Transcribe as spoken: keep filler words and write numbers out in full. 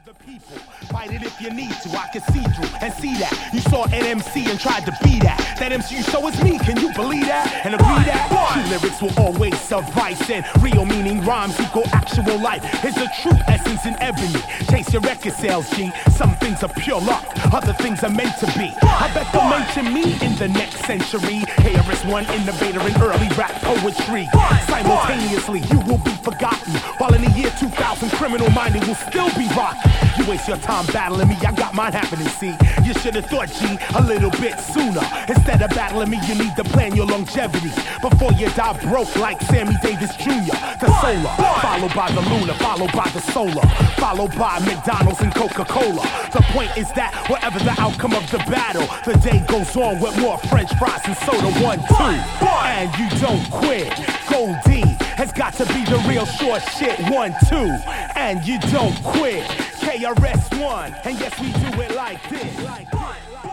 the people. Fight it if you need to, I can see through and see that. You saw an M C and tried to be that. That M C you saw is me, can you believe that? And agree that? True lyrics will always suffice, and real meaning rhymes equal actual life. Is the true essence in ebony. Chase your record sales, G. Some things are pure luck, other things are meant to be. I bet they'll mention me in the next century. K R S One innovator in early rap poetry. Simultaneously, you will be forgotten, while in the year two thousand, criminal minded will still be rocking. You waste your time battling me, I got mine happening, see. You should have thought, G, a little bit sooner. Instead of battling me, you need to plan your longevity before you die broke like Sammy Davis Junior The solar, followed by the lunar, followed by the solar, followed by McDonald's and Coca-Cola. The point is that whatever the outcome of the battle, the day goes on with more French fries and soda. One, two, and you don't quit. Goldie has got to be the real short shit. One, two, and you don't quit. K R S One, and yes, we do it like this. Like this.